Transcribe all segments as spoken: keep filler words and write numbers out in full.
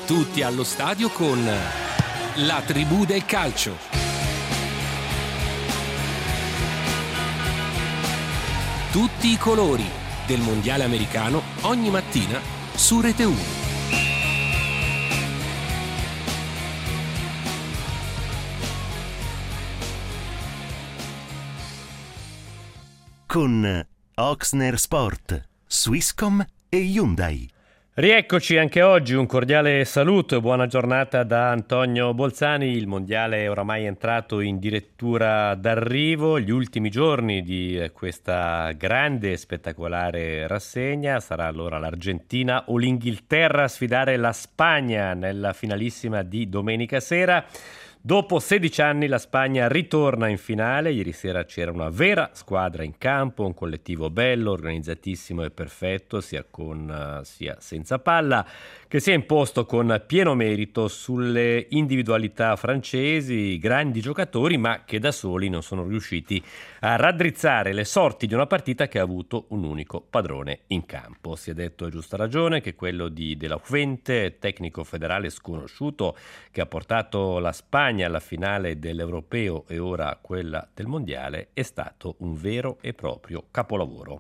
Tutti allo stadio con la tribù del calcio. Tutti i colori del mondiale americano ogni mattina su Rete uno. Con Oxner Sport, Swisscom e Hyundai. Rieccoci anche oggi, un cordiale saluto e buona giornata da Antonio Bolzani. Il mondiale è oramai entrato in dirittura d'arrivo, gli ultimi giorni di questa grande e spettacolare rassegna. Sarà allora l'Argentina o l'Inghilterra a sfidare la Spagna nella finalissima di domenica sera. Dopo sedici anni la Spagna ritorna in finale. Ieri sera c'era una vera squadra in campo, un collettivo bello, organizzatissimo e perfetto, sia con uh, sia senza palla, che si è imposto con pieno merito sulle individualità francesi, grandi giocatori, ma che da soli non sono riusciti a raddrizzare le sorti di una partita che ha avuto un unico padrone in campo. Si è detto a giusta ragione che quello di De La Fuente, tecnico federale sconosciuto, che ha portato la Spagna alla finale dell'Europeo e ora quella del Mondiale, è stato un vero e proprio capolavoro.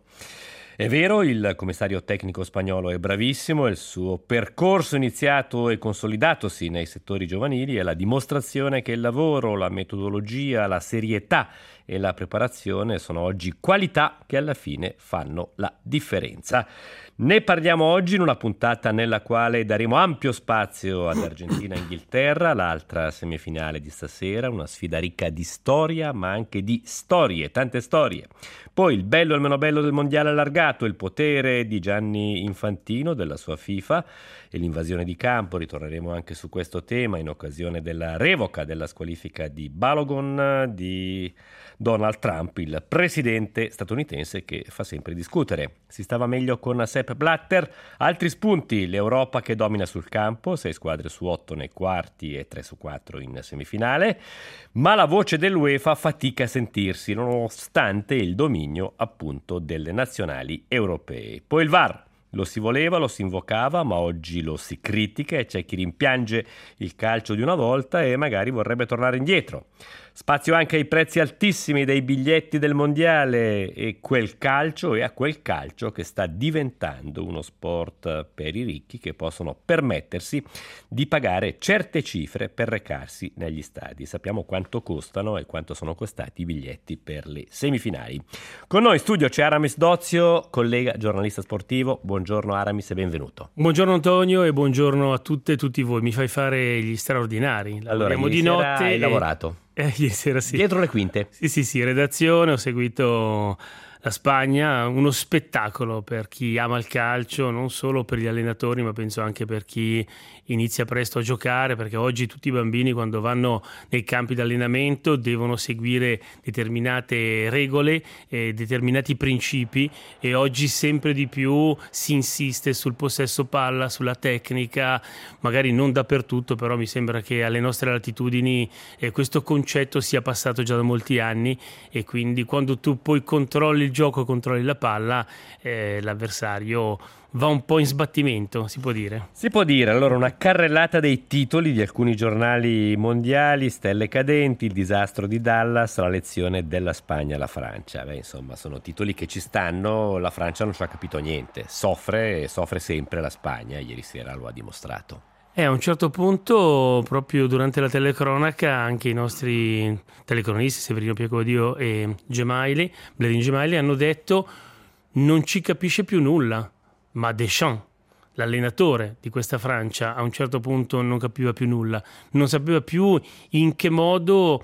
È vero, il commissario tecnico spagnolo è bravissimo, il suo percorso iniziato e consolidatosi nei settori giovanili è la dimostrazione che il lavoro, la metodologia, la serietà e la preparazione sono oggi qualità che alla fine fanno la differenza. Ne parliamo oggi in una puntata nella quale daremo ampio spazio ad Argentina e Inghilterra, l'altra semifinale di stasera, una sfida ricca di storia ma anche di storie, tante storie. Poi il bello e il meno bello del mondiale allargato, il potere di Gianni Infantino, della sua FIFA e l'invasione di campo. Ritorneremo anche su questo tema in occasione della revoca della squalifica di Balogun, di Donald Trump, il presidente statunitense che fa sempre discutere. Si stava meglio con Sepp Blatter. Altri spunti: l'Europa che domina sul campo, sei squadre su otto nei quarti e tre su quattro in semifinale, ma la voce dell'UEFA fatica a sentirsi nonostante il dominio appunto delle nazionali europee. Poi il V A R. Lo si voleva, lo si invocava, ma oggi lo si critica e c'è chi rimpiange il calcio di una volta e magari vorrebbe tornare indietro. Spazio anche ai prezzi altissimi dei biglietti del mondiale e quel calcio e a quel calcio che sta diventando uno sport per i ricchi che possono permettersi di pagare certe cifre per recarsi negli stadi. Sappiamo quanto costano e quanto sono costati i biglietti per le semifinali. Con noi in studio c'è Aramis Dozio, collega giornalista sportivo. Buongiorno Aramis e benvenuto. Buongiorno Antonio e buongiorno a tutte e tutti voi. Mi fai fare gli straordinari. Allora, ieri di sera notte hai e... lavorato. Eh, ieri sera sì. Dietro le quinte. Sì, sì, sì, redazione, ho seguito la Spagna, uno spettacolo per chi ama il calcio, non solo per gli allenatori, ma penso anche per chi inizia presto a giocare, perché oggi tutti i bambini quando vanno nei campi di allenamento devono seguire determinate regole, eh, determinati principi, e oggi sempre di più si insiste sul possesso palla, sulla tecnica, magari non dappertutto, però mi sembra che alle nostre latitudini eh, questo concetto sia passato già da molti anni, e quindi quando tu poi controlli il gioco, controlli la palla, eh, l'avversario va un po' in sbattimento, si può dire. Si può dire. Allora, una carrellata dei titoli di alcuni giornali mondiali, stelle cadenti, il disastro di Dallas, la lezione della Spagna alla Francia. Beh, insomma, sono titoli che ci stanno, la Francia non ci ha capito niente, soffre e soffre sempre la Spagna, ieri sera lo ha dimostrato. E a un certo punto, proprio durante la telecronaca, anche i nostri telecronisti, Severino Piacodio e Gemaili, Bledin Gemaili, hanno detto non ci capisce più nulla, ma Deschamps, l'allenatore di questa Francia, a un certo punto non capiva più nulla, non sapeva più in che modo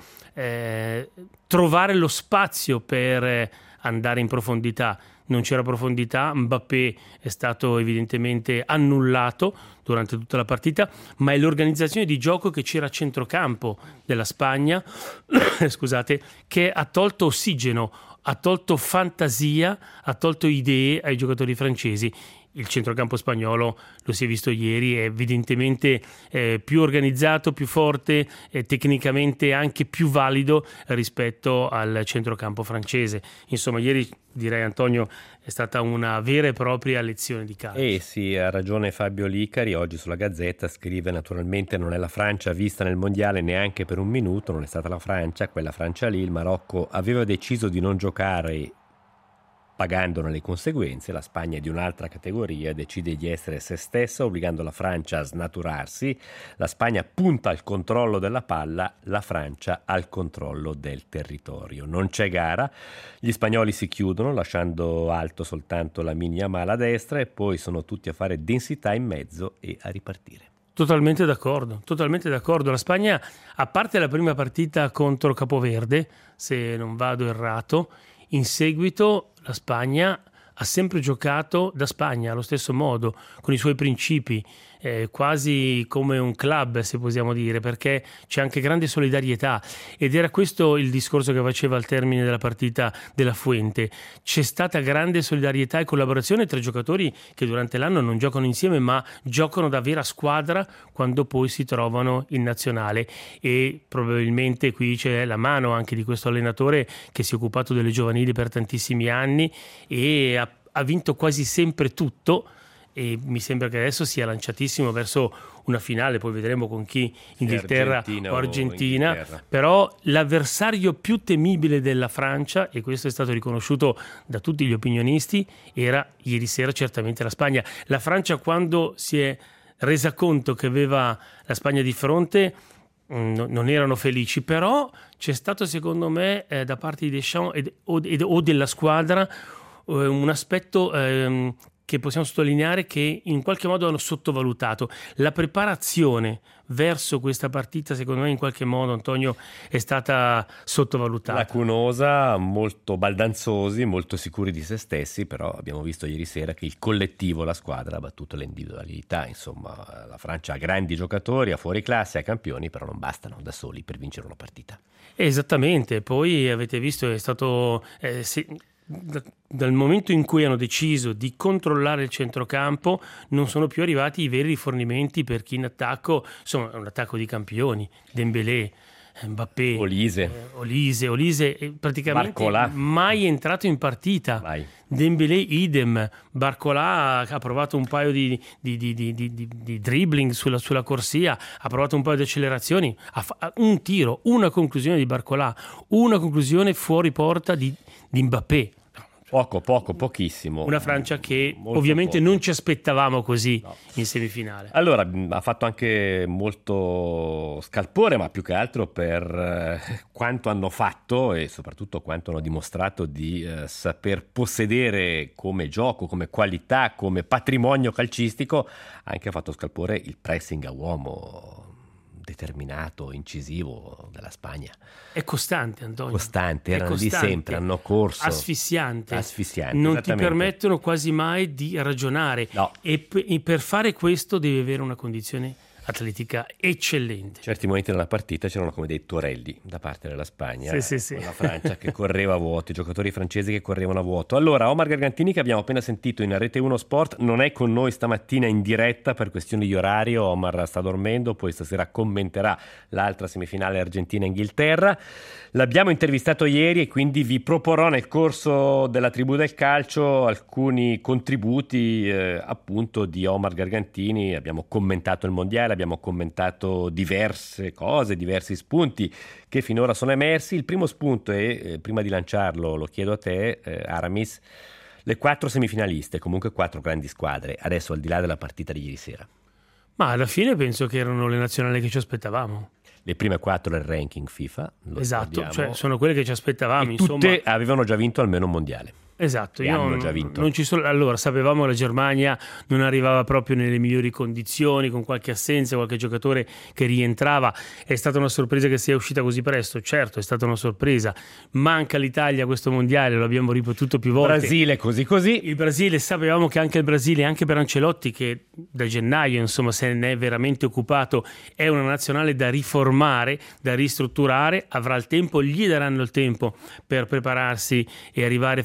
eh, trovare lo spazio per andare in profondità. Non c'era profondità, Mbappé è stato evidentemente annullato durante tutta la partita, ma è l'organizzazione di gioco che c'era a centrocampo della Spagna scusate, che ha tolto ossigeno, ha tolto fantasia, ha tolto idee ai giocatori francesi. il centrocampo spagnolo, lo si è visto ieri, è evidentemente eh, più organizzato, più forte, eh, tecnicamente anche più valido rispetto al centrocampo francese. Insomma, ieri direi, Antonio, è stata una vera e propria lezione di calcio. Eh sì, ha ragione Fabio Licari, oggi sulla Gazzetta scrive: naturalmente non è la Francia vista nel mondiale neanche per un minuto, non è stata la Francia, quella Francia lì, il Marocco aveva deciso di non giocare pagandone le conseguenze, la Spagna è di un'altra categoria, decide di essere se stessa obbligando la Francia a snaturarsi, la Spagna punta al controllo della palla, la Francia al controllo del territorio. Non c'è gara, gli spagnoli si chiudono lasciando alto soltanto la Lamine Yamal a destra e poi sono tutti a fare densità in mezzo e a ripartire. Totalmente d'accordo, totalmente d'accordo. La Spagna, a parte la prima partita contro Capoverde, se non vado errato, in seguito la Spagna ha sempre giocato da Spagna allo stesso modo, con i suoi principi, eh, quasi come un club, se possiamo dire, perché c'è anche grande solidarietà, ed era questo il discorso che faceva al termine della partita della Fuente. C'è stata grande solidarietà e collaborazione tra giocatori che durante l'anno non giocano insieme, ma giocano da vera squadra quando poi si trovano in nazionale, e probabilmente qui c'è la mano anche di questo allenatore che si è occupato delle giovanili per tantissimi anni e ha, ha vinto quasi sempre tutto, e mi sembra che adesso sia lanciatissimo verso una finale, poi vedremo con chi, Inghilterra Argentina o Argentina, o Inghilterra. Però l'avversario più temibile della Francia, e questo è stato riconosciuto da tutti gli opinionisti, era ieri sera certamente la Spagna. La Francia, quando si è resa conto che aveva la Spagna di fronte, mh, non erano felici, però c'è stato secondo me eh, da parte di Deschamps ed, o, ed, o della squadra eh, un aspetto ehm, che possiamo sottolineare, che in qualche modo hanno sottovalutato. La preparazione verso questa partita, secondo me, in qualche modo, Antonio, è stata sottovalutata. Lacunosa, molto baldanzosi, molto sicuri di se stessi, però abbiamo visto ieri sera che il collettivo, la squadra, ha battuto le individualità. Insomma, la Francia ha grandi giocatori, ha fuori classe, ha campioni, però non bastano da soli per vincere una partita. Esattamente, poi avete visto, è stato... Eh, sì, dal momento in cui hanno deciso di controllare il centrocampo non sono più arrivati i veri rifornimenti per chi in attacco, insomma è un attacco di campioni, Dembélé, Mbappé, Olise, eh, Olise, Olise eh, praticamente Barcola. mai entrato in partita, Vai. Dembélé idem, Barcola ha provato un paio di, di, di, di, di, di dribbling sulla, sulla corsia, ha provato un paio di accelerazioni, ha fa- un tiro, una conclusione di Barcola, una conclusione fuori porta di, di Mbappé. Poco, poco, pochissimo. Una Francia che Molto ovviamente poco. non ci aspettavamo così No. in semifinale. Allora, ha fatto anche molto scalpore, ma più che altro per eh, quanto hanno fatto e soprattutto quanto hanno dimostrato di eh, saper possedere come gioco, come qualità, come patrimonio calcistico. Anche ha fatto scalpore il pressing a uomo determinato, incisivo della Spagna. È costante, Antonio. Costante, È erano costante, di sempre, hanno corso. Asfissiante. Asfissiante, non ti esattamente. permettono quasi mai di ragionare. No. E, p- e per fare questo devi avere una condizione atletica eccellente. In certi momenti nella partita c'erano come dei torelli da parte della Spagna, Sì, sì, sì. la Francia che correva a vuoto, i giocatori francesi che correvano a vuoto. Allora, Omar Gargantini, che abbiamo appena sentito in Rete uno Sport, non è con noi stamattina in diretta per questioni di orario. Omar sta dormendo, poi stasera commenterà l'altra semifinale Argentina-Inghilterra. L'abbiamo intervistato ieri e quindi vi proporrò nel corso della Tribù del Calcio alcuni contributi eh, appunto di Omar Gargantini. Abbiamo commentato il mondiale, abbiamo commentato diverse cose, diversi spunti che finora sono emersi. Il primo spunto è, eh, prima di lanciarlo lo chiedo a te, eh, Aramis, le quattro semifinaliste, comunque quattro grandi squadre, adesso al di là della partita di ieri sera. Ma alla fine penso che erano le nazionali che ci aspettavamo. Le prime quattro del ranking FIFA, lo Esatto, ricordiamo. cioè sono quelle che ci aspettavamo. E tutte insomma. avevano già vinto almeno un mondiale. Esatto, E io hanno non, già vinto. non ci sono, allora sapevamo che la Germania non arrivava proprio nelle migliori condizioni, con qualche assenza, qualche giocatore che rientrava. È stata una sorpresa che sia uscita così presto, certo è stata una sorpresa. Manca l'Italia a questo mondiale, lo abbiamo ripetuto più volte. Brasile così così. Il Brasile, sapevamo che anche il Brasile, anche per Ancelotti, che da gennaio insomma se ne è veramente occupato, è una nazionale da riformare, da ristrutturare, avrà il tempo, gli daranno il tempo per prepararsi e arrivare fra quattro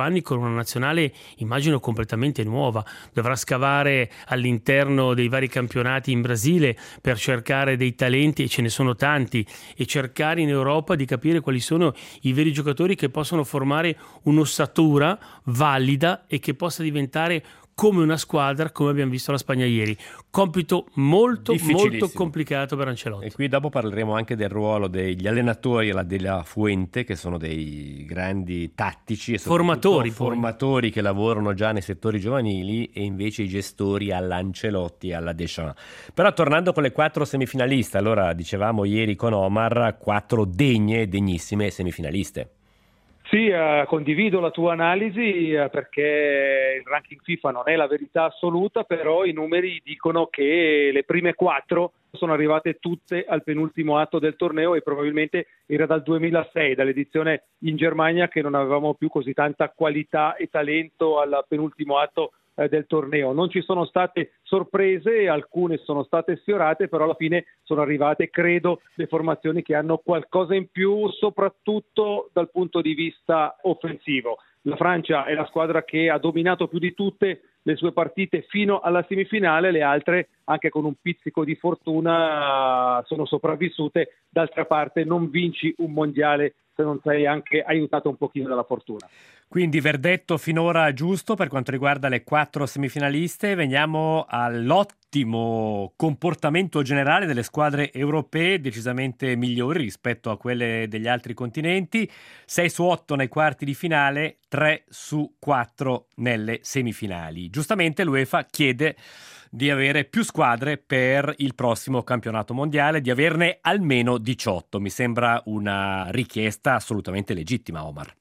anni con una nazionale immagino completamente nuova. Dovrà scavare all'interno dei vari campionati in Brasile per cercare dei talenti, e ce ne sono tanti, e cercare in Europa di capire quali sono i veri giocatori che possono formare un'ossatura valida e che possa diventare come una squadra, come abbiamo visto la Spagna ieri. Compito molto molto complicato per Ancelotti. E qui dopo parleremo anche del ruolo degli allenatori alla della Fuente, che sono dei grandi tattici e formatori, formatori che lavorano già nei settori giovanili, e invece i gestori all'Ancelotti e alla Deschamps. Però tornando con le quattro semifinaliste, allora dicevamo ieri con Omar, quattro degne, degnissime semifinaliste. Sì, eh, condivido la tua analisi eh, perché il ranking FIFA non è la verità assoluta, però i numeri dicono che le prime quattro sono arrivate tutte al penultimo atto del torneo, e probabilmente era dal duemilasei, dall'edizione in Germania, che non avevamo più così tanta qualità e talento al penultimo atto eh, del torneo. Non ci sono state sorprese, alcune sono state sfiorate, però alla fine sono arrivate, credo, le formazioni che hanno qualcosa in più, soprattutto dal punto di vista offensivo. La Francia è la squadra che ha dominato più di tutte le sue partite fino alla semifinale, le altre, anche con un pizzico di fortuna, sono sopravvissute. D'altra parte non vinci un mondiale se non sei anche aiutato un pochino dalla fortuna. Quindi verdetto finora giusto per quanto riguarda le quattro semifinaliste. Veniamo all'ottimo comportamento generale delle squadre europee, decisamente migliori rispetto a quelle degli altri continenti. sei su otto nei quarti di finale, tre su quattro nelle semifinali. Giustamente l'UEFA chiede di avere più squadre per il prossimo campionato mondiale, di averne almeno diciotto. Mi sembra una richiesta assolutamente legittima, Omar.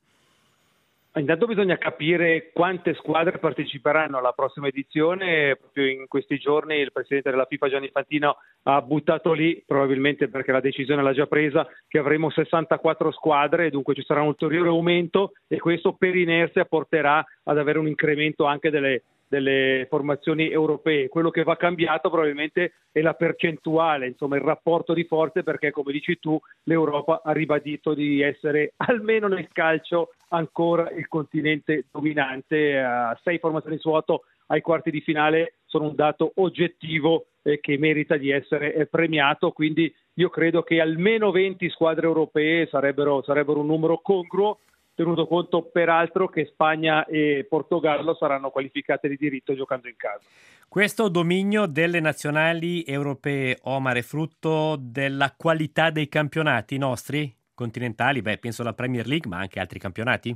Intanto bisogna capire quante squadre parteciperanno alla prossima edizione. Proprio in questi giorni il presidente della FIFA Gianni Infantino ha buttato lì, probabilmente perché la decisione l'ha già presa, che avremo sessantaquattro squadre, dunque ci sarà un ulteriore aumento, e questo per inerzia porterà ad avere un incremento anche delle delle formazioni europee. Quello che va cambiato probabilmente è la percentuale, insomma il rapporto di forze, perché come dici tu l'Europa ha ribadito di essere almeno nel calcio ancora il continente dominante. Uh, sei formazioni su otto ai quarti di finale sono un dato oggettivo eh, che merita di essere eh, premiato, quindi io credo che almeno venti squadre europee sarebbero, sarebbero un numero congruo, tenuto conto peraltro che Spagna e Portogallo saranno qualificate di diritto giocando in casa. Questo dominio delle nazionali europee, Omar, è frutto della qualità dei campionati nostri continentali? Beh, penso alla Premier League, ma anche altri campionati?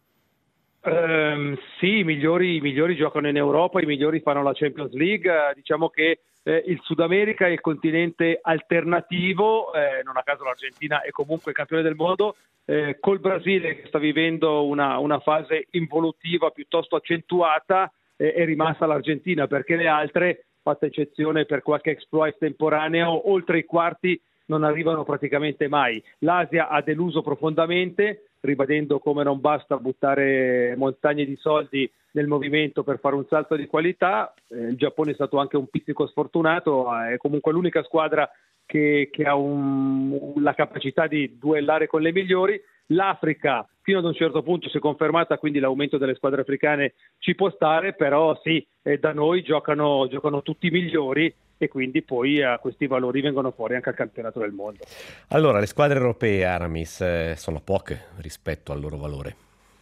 Um, sì, i migliori, i migliori giocano in Europa, i migliori fanno la Champions League. Uh, diciamo che eh, il Sud America è il continente alternativo, eh, non a caso l'Argentina è comunque campione del mondo, eh, col Brasile che sta vivendo una, una fase involutiva piuttosto accentuata, eh, è rimasta l'Argentina, perché le altre, fatta eccezione per qualche exploit temporaneo, oltre i quarti non arrivano praticamente mai. L'Asia ha deluso profondamente, ribadendo come non basta buttare montagne di soldi nel movimento per fare un salto di qualità. Eh, il Giappone è stato anche un pizzico sfortunato, è comunque l'unica squadra che, che ha un, la capacità di duellare con le migliori. L'Africa fino ad un certo punto si è confermata, quindi l'aumento delle squadre africane ci può stare, però sì, eh, da noi giocano, giocano tutti i migliori, e quindi poi eh, questi valori vengono fuori anche al campionato del mondo. Allora, le squadre europee, Aramis, eh, sono poche rispetto al loro valore.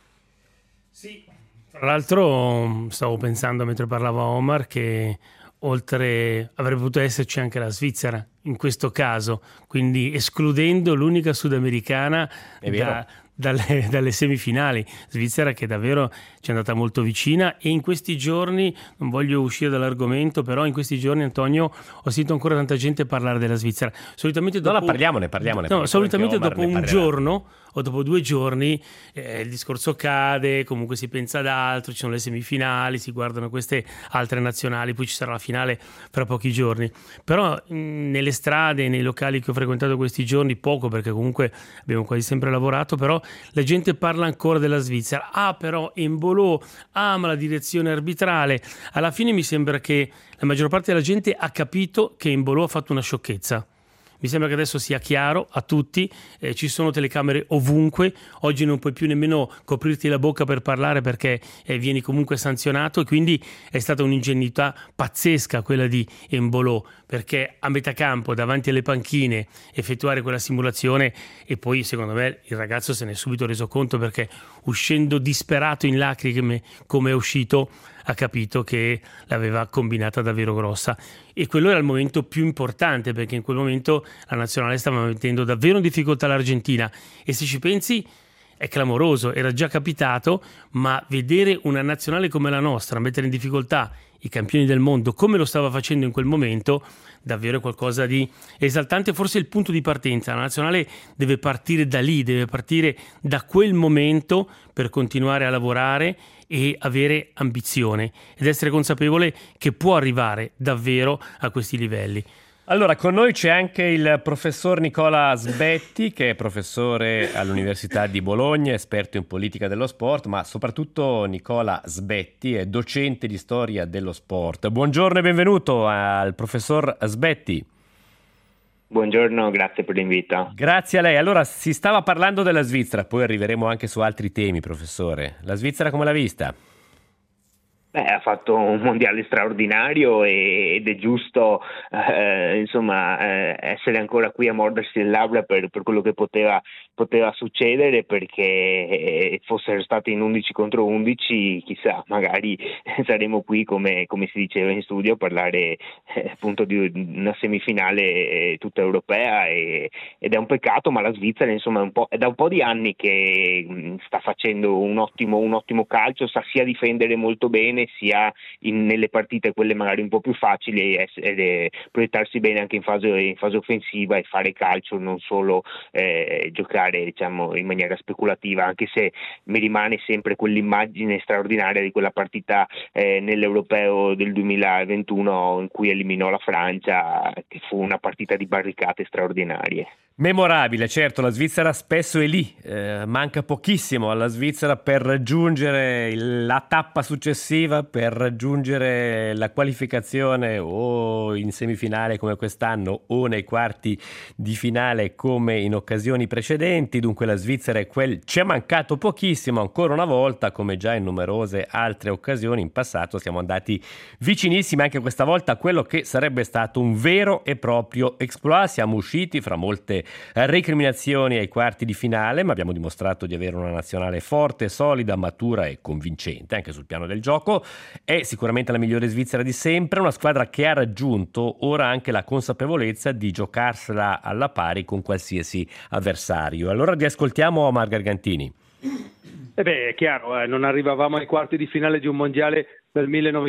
Sì, tra l'altro stavo pensando mentre parlava Omar che oltre avrebbe potuto esserci anche la Svizzera in questo caso, quindi escludendo l'unica sudamericana da, dalle, dalle semifinali. Svizzera che davvero ci è andata molto vicina, e in questi giorni, non voglio uscire dall'argomento, però in questi giorni, Antonio, ho sentito ancora tanta gente parlare della Svizzera. Solitamente dopo, no, no, parliamone, parliamone. No, solitamente dopo un giorno o dopo due giorni eh, il discorso cade, comunque si pensa ad altro, ci sono le semifinali, si guardano queste altre nazionali, poi ci sarà la finale fra pochi giorni. Però mh, nelle strade, nei locali che ho frequentato questi giorni, poco perché comunque abbiamo quasi sempre lavorato, però la gente parla ancora della Svizzera. Ah, però Embolo ama la direzione arbitrale. Alla fine mi sembra che la maggior parte della gente ha capito che Embolo ha fatto una sciocchezza. Mi sembra che adesso sia chiaro a tutti, eh, ci sono telecamere ovunque, oggi non puoi più nemmeno coprirti la bocca per parlare perché eh, vieni comunque sanzionato, e quindi è stata un'ingenuità pazzesca quella di Embolo, perché a metà campo davanti alle panchine effettuare quella simulazione, e poi secondo me il ragazzo se ne è subito reso conto, perché uscendo disperato in lacrime come è uscito ha capito che l'aveva combinata davvero grossa, e quello era il momento più importante, perché in quel momento la nazionale stava mettendo davvero in difficoltà l'Argentina, e se ci pensi è clamoroso, era già capitato, ma vedere una nazionale come la nostra mettere in difficoltà i campioni del mondo come lo stava facendo in quel momento, davvero qualcosa di esaltante. Forse il punto di partenza, la nazionale deve partire da lì, deve partire da quel momento per continuare a lavorare e avere ambizione ed essere consapevole che può arrivare davvero a questi livelli. Allora, con noi c'è anche il professor Nicola Sbetti, che è professore all'Università di Bologna, esperto in politica dello sport, ma soprattutto Nicola Sbetti è docente di storia dello sport. Buongiorno e benvenuto al professor Sbetti. Buongiorno, grazie per l'invito. Grazie a lei. Allora, si stava parlando della Svizzera, poi arriveremo anche su altri temi, professore. La Svizzera come l'ha vista? Beh, ha fatto un mondiale straordinario e, ed è giusto eh, insomma eh, essere ancora qui a mordersi le labbra per, per quello che poteva, poteva succedere, perché eh, fossero stati in undici contro undici, chissà, magari saremo qui come, come si diceva in studio a parlare eh, appunto di una semifinale eh, tutta europea, e, ed è un peccato, ma la Svizzera insomma è, un po', è da un po' di anni che mh, sta facendo un ottimo, un ottimo calcio, sa sia difendere molto bene sia in, nelle partite quelle magari un po' più facili e, e proiettarsi bene anche in fase, in fase offensiva e fare calcio, non solo eh, giocare diciamo in maniera speculativa, anche se mi rimane sempre quell'immagine straordinaria di quella partita eh, nell'Europeo del duemilaventuno in cui eliminò la Francia, che fu una partita di barricate straordinarie. Memorabile, certo, la Svizzera spesso è lì, eh, manca pochissimo alla Svizzera per raggiungere il, la tappa successiva, per raggiungere la qualificazione o in semifinale come quest'anno o nei quarti di finale come in occasioni precedenti. Dunque la Svizzera è quel, ci è mancato pochissimo, ancora una volta, come già in numerose altre occasioni in passato siamo andati vicinissimi anche questa volta a quello che sarebbe stato un vero e proprio exploit. Siamo usciti fra molte recriminazioni ai quarti di finale, ma abbiamo dimostrato di avere una nazionale forte, solida, matura e convincente anche sul piano del gioco. È sicuramente la migliore Svizzera di sempre, una squadra che ha raggiunto ora anche la consapevolezza di giocarsela alla pari con qualsiasi avversario. Allora riascoltiamo Omar Gargantini. Eh beh, è chiaro, eh, non arrivavamo ai quarti di finale di un mondiale del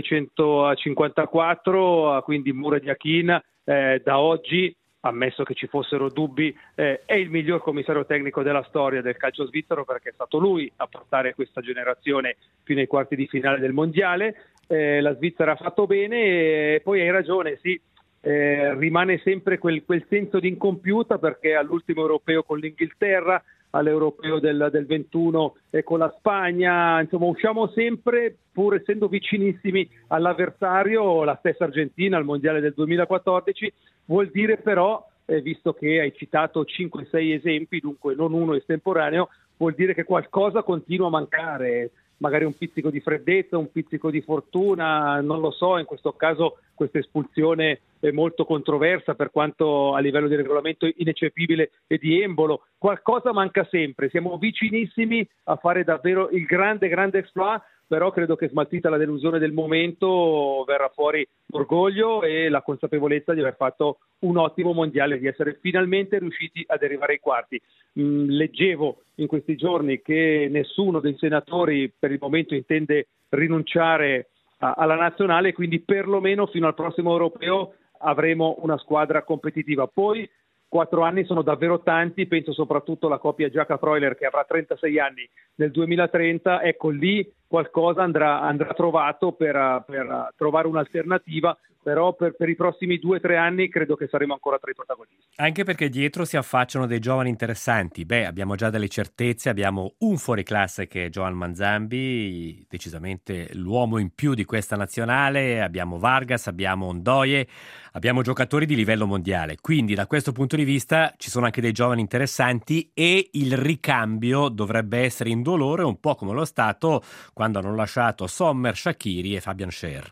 millenovecentocinquantaquattro, quindi Mura Diachin eh, da oggi, ammesso che ci fossero dubbi, eh, è il miglior commissario tecnico della storia del calcio svizzero, perché è stato lui a portare questa generazione fino ai quarti di finale del mondiale. Eh, la Svizzera ha fatto bene, e poi hai ragione, sì, eh, rimane sempre quel, quel senso di incompiuta, perché all'ultimo europeo con l'Inghilterra, all'europeo del, del ventuno e con la Spagna, insomma usciamo sempre, pur essendo vicinissimi all'avversario. La stessa Argentina al mondiale del duemilaquattordici, vuol dire però, eh, visto che hai citato cinque sei esempi, dunque non uno estemporaneo, vuol dire che qualcosa continua a mancare, magari un pizzico di freddezza, un pizzico di fortuna, non lo so. In questo caso questa espulsione è molto controversa, per quanto a livello di regolamento ineccepibile, e di Embolo. Qualcosa manca sempre, siamo vicinissimi a fare davvero il grande grande exploit, però credo che, smaltita la delusione del momento, verrà fuori l'orgoglio e la consapevolezza di aver fatto un ottimo mondiale, di essere finalmente riusciti ad arrivare ai quarti. Mm, leggevo in questi giorni che nessuno dei senatori per il momento intende rinunciare a, alla nazionale, quindi perlomeno fino al prossimo europeo avremo una squadra competitiva. Poi quattro anni sono davvero tanti, penso soprattutto alla coppia Giaca-Freuler che avrà trentasei anni nel duemilatrenta, ecco lì qualcosa andrà, andrà trovato per, per trovare un'alternativa, però per, per i prossimi due o tre anni credo che saremo ancora tra i protagonisti. Anche perché dietro si affacciano dei giovani interessanti. Beh, abbiamo già delle certezze, abbiamo un fuoriclasse che è Joan Manzambi, decisamente l'uomo in più di questa nazionale, abbiamo Vargas, abbiamo Ndoye, abbiamo giocatori di livello mondiale. Quindi da questo punto di vista ci sono anche dei giovani interessanti e il ricambio dovrebbe essere indolore, un po' come lo stato quando hanno lasciato Sommer, Shaqiri e Fabian Schär.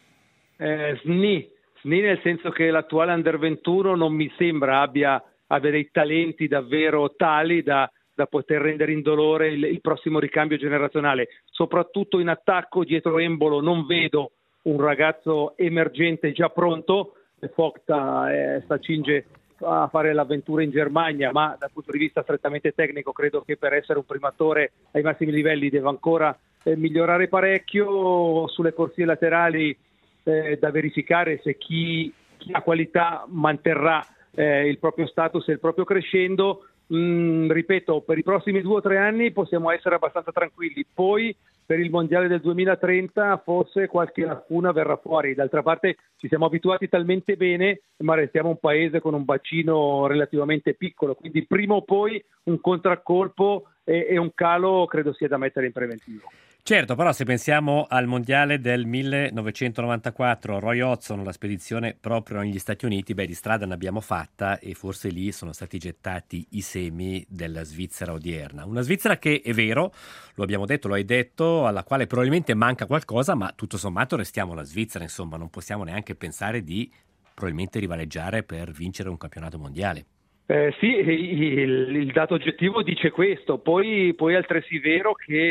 Eh, sni, sni nel senso che l'attuale Under ventuno non mi sembra abbia, abbia dei talenti davvero tali da, da poter rendere indolore il, il prossimo ricambio generazionale. Soprattutto in attacco, dietro Embolo non vedo un ragazzo emergente già pronto. Fogta eh, sta cinge a fare l'avventura in Germania, ma dal punto di vista strettamente tecnico credo che per essere un primatore ai massimi livelli deve ancora eh, migliorare parecchio. Sulle corsie laterali Eh, da verificare se chi, chi ha qualità manterrà eh, il proprio status e il proprio crescendo. Mm, ripeto, per i prossimi due o tre anni possiamo essere abbastanza tranquilli, poi per il mondiale del duemilatrenta forse qualche lacuna verrà fuori. D'altra parte ci siamo abituati talmente bene, ma restiamo un paese con un bacino relativamente piccolo, quindi prima o poi un contraccolpo e, e un calo credo sia da mettere in preventivo. Certo, però se pensiamo al mondiale del millenovecentonovantaquattro, Roy Hodgson, la spedizione proprio negli Stati Uniti, beh, di strada ne abbiamo fatta e forse lì sono stati gettati i semi della Svizzera odierna. Una Svizzera che, è vero, lo abbiamo detto, lo hai detto, alla quale probabilmente manca qualcosa, ma tutto sommato restiamo la Svizzera, insomma, non possiamo neanche pensare di probabilmente rivaleggiare per vincere un campionato mondiale. Eh, sì, il, il dato oggettivo dice questo, poi, poi è altresì vero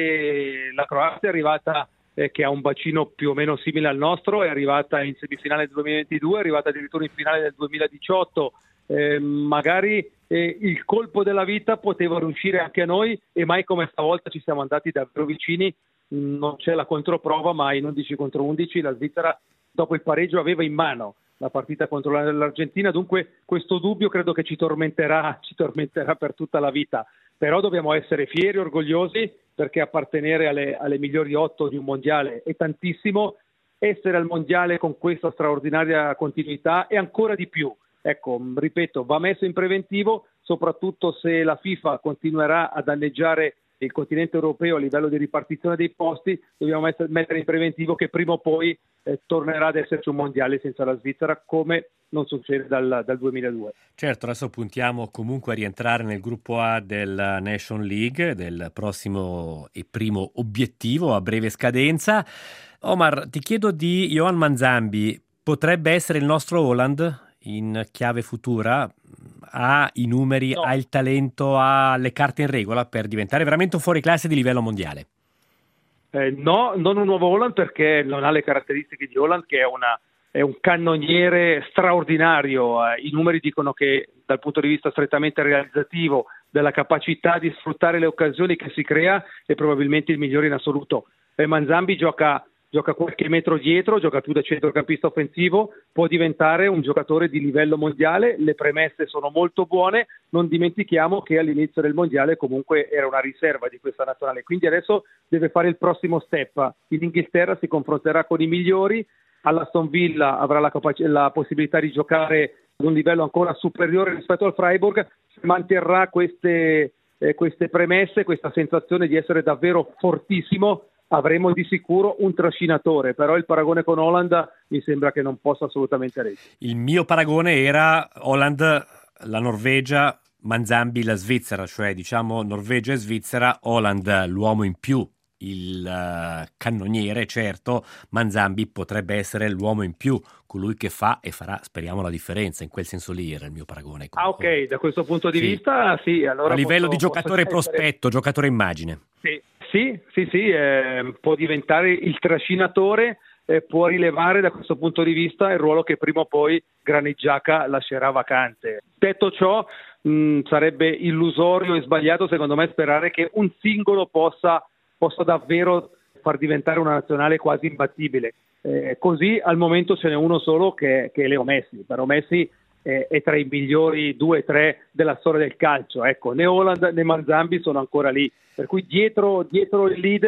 che la Croazia è arrivata, eh, che ha un bacino più o meno simile al nostro, è arrivata in semifinale del duemilaventidue, è arrivata addirittura in finale del duemiladiciotto, eh, magari eh, il colpo della vita poteva riuscire anche a noi e mai come stavolta ci siamo andati davvero vicini. Non c'è la controprova, ma in undici contro undici la Svizzera dopo il pareggio aveva in mano la partita contro l'Argentina, dunque questo dubbio credo che ci tormenterà, ci tormenterà per tutta la vita, però dobbiamo essere fieri, orgogliosi, perché appartenere alle, alle migliori otto di un mondiale è tantissimo, essere al mondiale con questa straordinaria continuità è ancora di più. Ecco, ripeto, va messo in preventivo, soprattutto se la FIFA continuerà a danneggiare il continente europeo a livello di ripartizione dei posti, dobbiamo mettere in preventivo che prima o poi eh, tornerà ad esserci un mondiale senza la Svizzera, come non succede dal, dal duemiladue. Certo, adesso puntiamo comunque a rientrare nel gruppo A del Nation League, del prossimo e primo obiettivo a breve scadenza. Omar, ti chiedo di Joan Manzambi, potrebbe essere il nostro Haaland in chiave futura? Ha i numeri, no. Ha il talento, ha le carte in regola per diventare veramente un fuoriclasse di livello mondiale? Eh, no, non un nuovo Haaland, perché non ha le caratteristiche di Haaland, che è, una, è un cannoniere straordinario. Eh, I numeri dicono che dal punto di vista strettamente realizzativo, della capacità di sfruttare le occasioni che si crea, è probabilmente il migliore in assoluto. Eh, Manzambi gioca gioca qualche metro dietro, gioca più da centrocampista offensivo, può diventare un giocatore di livello mondiale, le premesse sono molto buone, non dimentichiamo che all'inizio del mondiale comunque era una riserva di questa nazionale, quindi adesso deve fare il prossimo step. In Inghilterra si confronterà con i migliori, all'Aston Villa avrà la, capac- la possibilità di giocare ad un livello ancora superiore rispetto al Freiburg, manterrà queste, eh, queste premesse, questa sensazione di essere davvero fortissimo, avremo di sicuro un trascinatore, però il paragone con Haaland mi sembra che non possa assolutamente reggere. Il mio paragone era Haaland, la Norvegia, Manzambi, la Svizzera, cioè diciamo Norvegia e Svizzera, Haaland l'uomo in più, il uh, cannoniere, certo, Manzambi potrebbe essere l'uomo in più, colui che fa e farà, speriamo, la differenza, in quel senso lì era il mio paragone. Ah, ok, Haaland. Da questo punto di sì. vista sì. Allora a livello posso, di giocatore posso prospetto, essere... giocatore immagine. Sì. Sì, sì, sì, eh, può diventare il trascinatore, eh, può rilevare da questo punto di vista il ruolo che prima o poi Granit Xhaka lascerà vacante. Detto ciò, mh, sarebbe illusorio e sbagliato secondo me sperare che un singolo possa, possa davvero far diventare una nazionale quasi imbattibile. Eh, così al momento ce n'è uno solo che, che è Leo Messi, però Messi è, è tra i migliori due o tre della storia del calcio. Ecco, né Haaland né Manzambi sono ancora lì. Per cui dietro, dietro il leader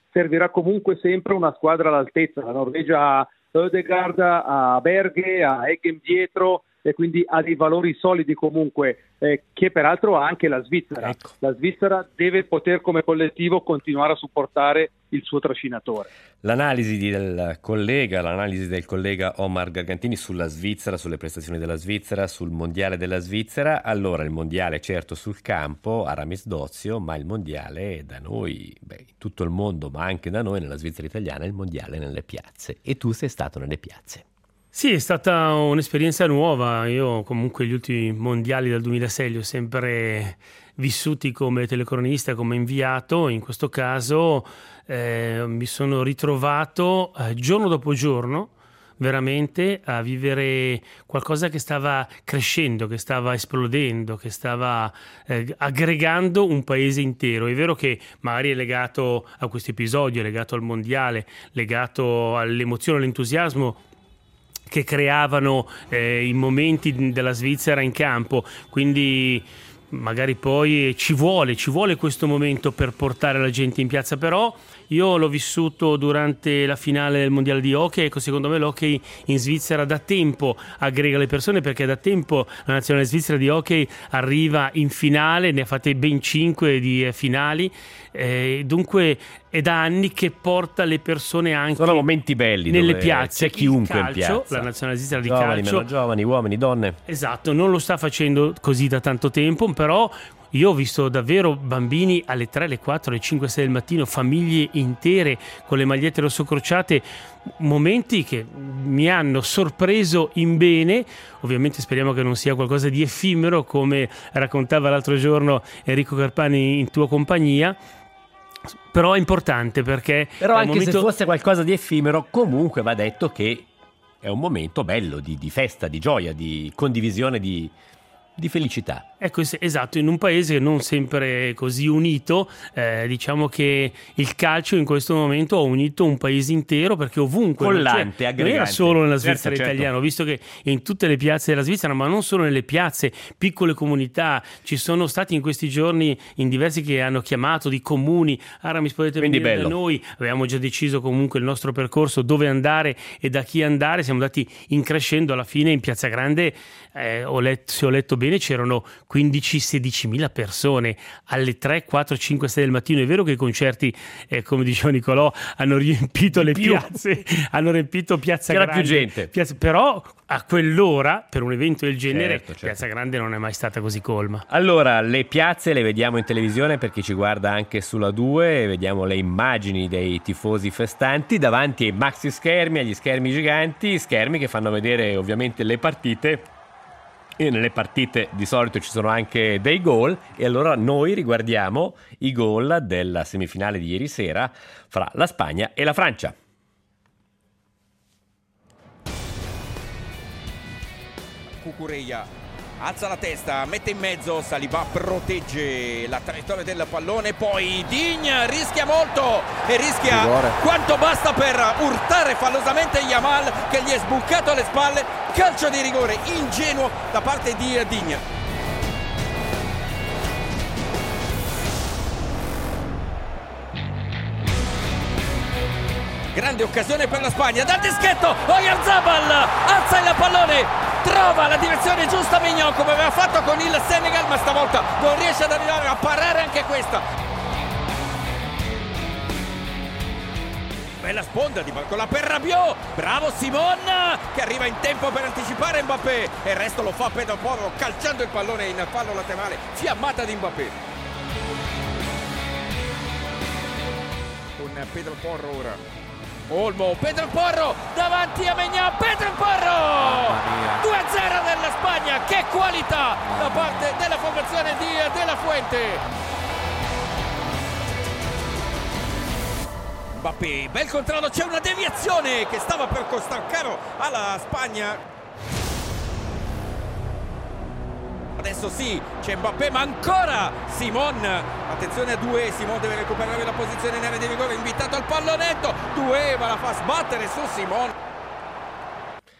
servirà comunque sempre una squadra all'altezza. La Norvegia ha Ødegaard, a Berge, a Eggem dietro, e quindi ha dei valori solidi comunque, eh, che peraltro ha anche la Svizzera. Ecco. La Svizzera deve poter come collettivo continuare a supportare il suo trascinatore. L'analisi del collega, l'analisi del collega Omar Gargantini sulla Svizzera, sulle prestazioni della Svizzera, sul mondiale della Svizzera. Allora, il mondiale certo sul campo, Aramis d'Ozio, ma il mondiale da noi, beh, in tutto il mondo, ma anche da noi, nella Svizzera italiana, il mondiale nelle piazze. E tu sei stato nelle piazze. Sì, è stata un'esperienza nuova. Io comunque gli ultimi mondiali del duemilasei li ho sempre vissuti come telecronista, come inviato. In questo caso eh, mi sono ritrovato eh, giorno dopo giorno veramente a vivere qualcosa che stava crescendo, che stava esplodendo, che stava eh, aggregando un paese intero. È vero che magari è legato a questo episodio, è legato al mondiale, legato all'emozione, all'entusiasmo che creavano eh, i momenti della Svizzera in campo, quindi magari poi ci vuole, ci vuole questo momento per portare la gente in piazza. Però io l'ho vissuto durante la finale del mondiale di hockey. Ecco, secondo me l'hockey in Svizzera da tempo aggrega le persone, perché da tempo la nazionale svizzera di hockey arriva in finale, ne ha fatte ben cinque di eh, finali, eh, dunque è da anni che porta le persone anche sono momenti belli nelle dove piazze. c'è chiunque calcio, in piazza, la nazionale svizzera di giovani, calcio, meno giovani, uomini, donne. Esatto, non lo sta facendo così da tanto tempo, però io ho visto davvero bambini alle tre, alle quattro, alle cinque, sei del mattino, famiglie intere con le magliette rossocrociate, momenti che mi hanno sorpreso in bene. Ovviamente speriamo che non sia qualcosa di effimero, come raccontava l'altro giorno Enrico Carpani in tua compagnia. Però è importante, perché Però anche momento... se fosse qualcosa di effimero, comunque va detto che è un momento bello di, di festa, di gioia, di condivisione, di, di felicità. Ecco, esatto, in un paese non sempre così unito, eh, diciamo che il calcio in questo momento ha unito un paese intero, perché ovunque collante, non, aggregante. Non era solo nella Svizzera certo, italiana, certo. ho visto che in tutte le piazze della Svizzera, ma non solo nelle piazze, piccole comunità, ci sono stati in questi giorni in diversi che hanno chiamato di comuni: Aramis, potete Quindi venire bello. da noi. Avevamo già deciso comunque il nostro percorso, dove andare e da chi andare, siamo andati in crescendo. Alla fine in Piazza Grande, eh, ho letto, se ho letto bene, c'erano quindici sedicimila persone alle tre, quattro, cinque, sei del mattino. È vero che i concerti, eh, come diceva Nicolò, hanno riempito le più. piazze, hanno riempito Piazza C'era Grande. più gente. Piazza, però a quell'ora, per un evento del genere, Certo, certo. Piazza Grande non è mai stata così colma. Allora, le piazze le vediamo in televisione per chi ci guarda anche sulla due, vediamo le immagini dei tifosi festanti davanti ai maxi schermi, agli schermi giganti, schermi che fanno vedere ovviamente le partite. E nelle partite di solito ci sono anche dei gol, e allora noi riguardiamo i gol della semifinale di ieri sera fra la Spagna e la Francia. Cucurella alza la testa, mette in mezzo, Saliba protegge la traiettoria del pallone, poi Digne rischia molto e rischia rigore. Quanto basta per urtare fallosamente Yamal, che gli è sbucato alle spalle. Calcio di rigore ingenuo da parte di Digne. Grande occasione per la Spagna, dal dischetto Oyarzabal alza il pallone, trova la direzione giusta Mignon, come aveva fatto con il Senegal, ma stavolta non riesce ad arrivare a parare anche questa. Bella sponda di Barcola per Rabiot, bravo Simon che arriva in tempo per anticipare Mbappé, e il resto lo fa Pedro Porro calciando il pallone in fallo laterale, fiammata di Mbappé. Con Pedro Porro ora. Olmo, Pedro Porro davanti a Maignan, Pedro Porro due a zero della Spagna. Che qualità da parte della formazione di De La Fuente. Mbappé, bel controllo, c'è una deviazione che stava per costar caro alla Spagna. Adesso sì, c'è Mbappé, ma ancora Simon. Attenzione a Doué, Simon deve recuperare la posizione in area di rigore, invitato al pallonetto. Doué va la fa sbattere su Simon.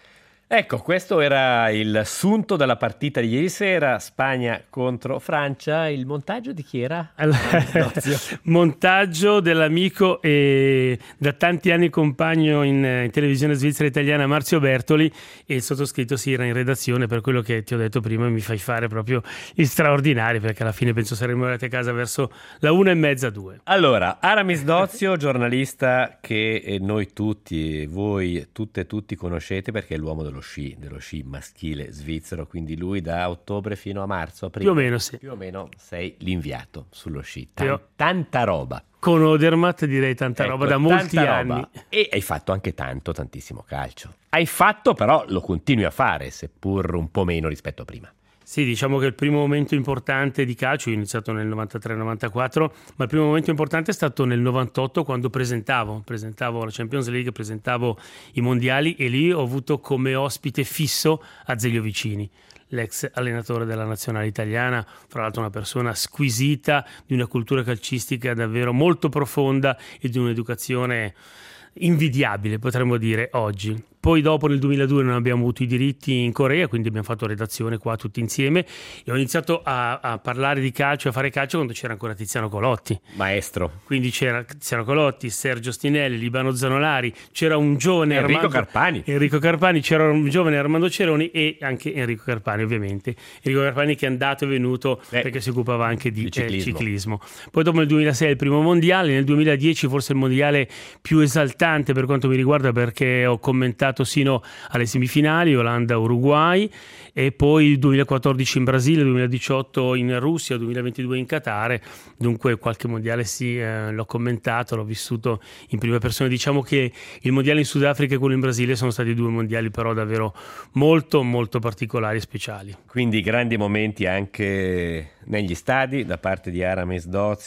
Ecco, questo era il sunto della partita di ieri sera, Spagna contro Francia. Il montaggio di chi era? Allora, montaggio dell'amico e da tanti anni compagno in, in televisione svizzera italiana Marzio Bertoli, e il sottoscritto si era in redazione. Per quello che ti ho detto prima, mi fai fare proprio gli straordinari, perché alla fine penso saremmo arrivati a casa verso la una e mezza, due. Allora, Aramis Dozio, giornalista che noi tutti, voi tutte e tutti conoscete perché è l'uomo dello sci, dello sci maschile svizzero, quindi lui da ottobre fino a marzo, aprile, più o meno sì. Più o meno sei l'inviato sullo sci. Tan- tanta roba. Con Odermatt direi tanta ecco, roba da molti anni. Roba. E hai fatto anche tanto, tantissimo calcio. Hai fatto, però lo continui a fare, seppur un po' meno rispetto a prima. Sì, diciamo che il primo momento importante di calcio, ho iniziato nel novantatré novantaquattro, ma il primo momento importante è stato nel novantotto, quando presentavo, presentavo la Champions League, presentavo i mondiali, e lì ho avuto come ospite fisso Azeglio Vicini, l'ex allenatore della nazionale italiana, fra l'altro una persona squisita, di una cultura calcistica davvero molto profonda e di un'educazione invidiabile, potremmo dire oggi. Poi dopo nel duemiladue non abbiamo avuto i diritti in Corea, quindi abbiamo fatto redazione qua tutti insieme, e ho iniziato a, a parlare di calcio, a fare calcio quando c'era ancora Tiziano Colotti, maestro. Quindi c'era Tiziano Colotti, Sergio Stinelli, Libano Zanolari, c'era un giovane Enrico Armando, Carpani Enrico Carpani, c'era un giovane Armando Ceroni e anche Enrico Carpani, ovviamente Enrico Carpani, che è andato e venuto eh, perché si occupava anche di, di ciclismo. Eh, ciclismo. Poi dopo nel duemilasei il primo mondiale, nel duemiladieci forse il mondiale più esaltante per quanto mi riguarda, perché ho commentato sino alle semifinali, Olanda-Uruguay, e poi il duemilaquattordici in Brasile, duemiladiciotto in Russia, duemilaventidue in Qatar. Dunque qualche mondiale sì, eh, l'ho commentato, l'ho vissuto in prima persona. Diciamo che il mondiale in Sudafrica e quello in Brasile sono stati due mondiali però davvero molto molto particolari e speciali. Quindi grandi momenti anche negli stadi da parte di Aramis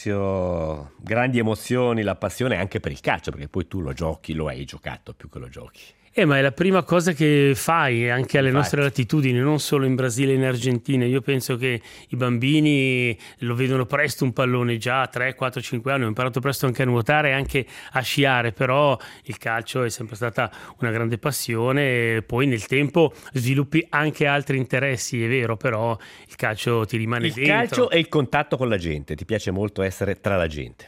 Dozio, grandi emozioni, la passione anche per il calcio, perché poi tu lo giochi, lo hai giocato più che lo giochi. Eh, ma è la prima cosa che fai anche alle Infatti. nostre latitudini, non solo in Brasile e in Argentina. Io penso che i bambini lo vedono presto un pallone, già a tre, quattro, cinque anni. Ho imparato presto anche a nuotare e anche a sciare, però il calcio è sempre stata una grande passione, e poi nel tempo sviluppi anche altri interessi, è vero, però il calcio ti rimane il dentro. Il calcio e il contatto con la gente, ti piace molto essere tra la gente?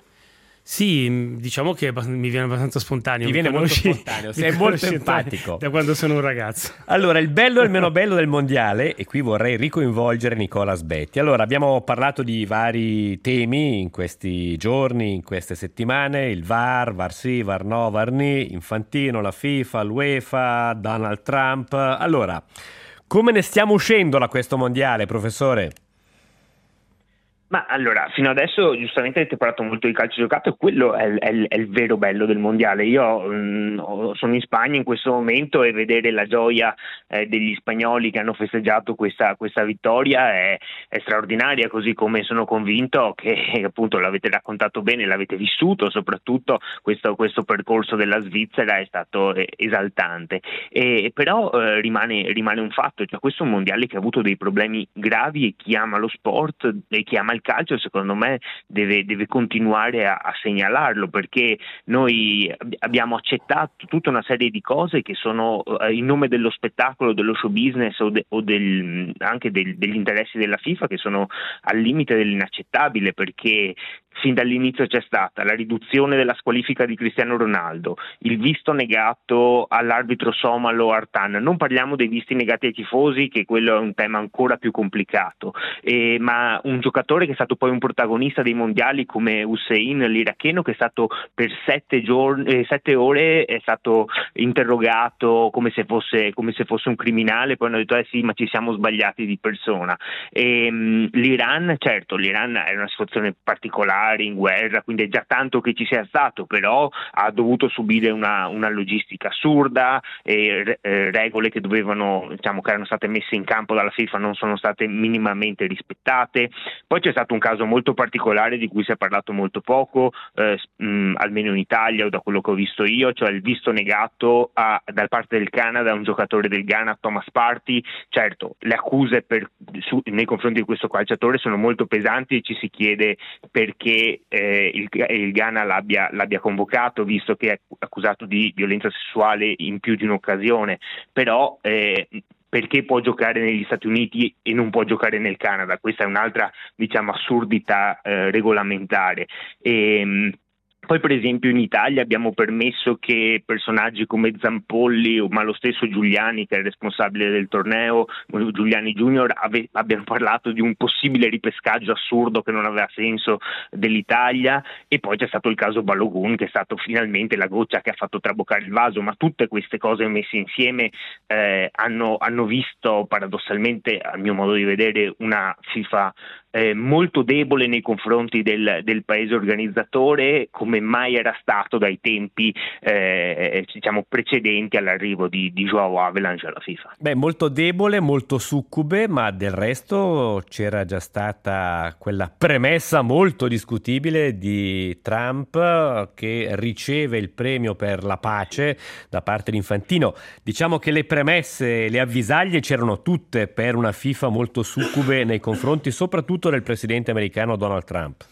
Sì, diciamo che mi viene abbastanza spontaneo. Mi viene molto spontaneo, sei molto empatico. Da quando sono un ragazzo. Allora, il bello e il meno bello del mondiale, e qui vorrei ricoinvolgere Nicola Sbetti. Allora, abbiamo parlato di vari temi in questi giorni, in queste settimane, il V A R, V A R sì, V A R no, V A R ni, Infantino, la FIFA, l'UEFA, Donald Trump. Allora, come ne stiamo uscendo da questo mondiale, professore? Ma allora, fino adesso giustamente avete parlato molto di calcio giocato, e quello è, è, è il vero bello del mondiale. Io mh, sono in Spagna in questo momento, e vedere la gioia eh, degli spagnoli che hanno festeggiato questa, questa vittoria è, è straordinaria, così come sono convinto che appunto l'avete raccontato bene, l'avete vissuto, soprattutto questo, questo percorso della Svizzera è stato eh, esaltante. E, però eh, rimane, rimane un fatto, cioè questo è un mondiale che ha avuto dei problemi gravi, e chi ama lo sport e chi ama il calcio secondo me deve, deve continuare a, a segnalarlo, perché noi abbiamo accettato tutta una serie di cose che sono eh, in nome dello spettacolo, dello show business o, de, o del, anche del, degli interessi della FIFA, che sono al limite dell'inaccettabile, perché fin dall'inizio c'è stata la riduzione della squalifica di Cristiano Ronaldo, il visto negato all'arbitro somalo Artan. Non parliamo dei visti negati ai tifosi, che quello è un tema ancora più complicato, eh, ma un giocatore che è stato poi un protagonista dei mondiali come Hussein, l'iracheno, che è stato per sette, giorni, eh, sette ore è stato interrogato come se fosse, come se fosse un criminale. Poi hanno detto eh sì, ma ci siamo sbagliati di persona. E, mh, l'Iran, certo, l'Iran è una situazione particolare, in guerra, quindi è già tanto che ci sia stato, però ha dovuto subire una, una logistica assurda, e eh, regole che dovevano, diciamo, che erano state messe in campo dalla FIFA non sono state minimamente rispettate. Poi c'è stato un caso molto particolare di cui si è parlato molto poco, eh, mh, almeno in Italia o da quello che ho visto io, cioè il visto negato a, da parte del Canada a un giocatore del Ghana, Thomas Partey. Certo, le accuse per, su, nei confronti di questo calciatore sono molto pesanti, e ci si chiede perché che eh, il, il Ghana l'abbia, l'abbia convocato, visto che è accusato di violenza sessuale in più di un'occasione, però eh, perché può giocare negli Stati Uniti e non può giocare nel Canada? Questa è un'altra, diciamo, assurdità eh, regolamentare. E, Poi per esempio in Italia abbiamo permesso che personaggi come Zampolli, ma lo stesso Giuliani, che è il responsabile del torneo, Giuliani Junior, ave- abbiano parlato di un possibile ripescaggio assurdo che non aveva senso dell'Italia, e poi c'è stato il caso Balogun, che è stato finalmente la goccia che ha fatto traboccare il vaso, ma tutte queste cose messe insieme eh, hanno, hanno visto paradossalmente, a mio modo di vedere, una FIFA Eh, molto debole nei confronti del, del paese organizzatore, come mai era stato dai tempi eh, diciamo precedenti all'arrivo di, di João Havelange alla FIFA. Beh, molto debole, molto succube, ma del resto c'era già stata quella premessa molto discutibile di Trump, che riceve il premio per la pace da parte di Infantino. Diciamo che le premesse, le avvisaglie c'erano tutte per una FIFA molto succube nei confronti soprattutto del presidente americano Donald Trump.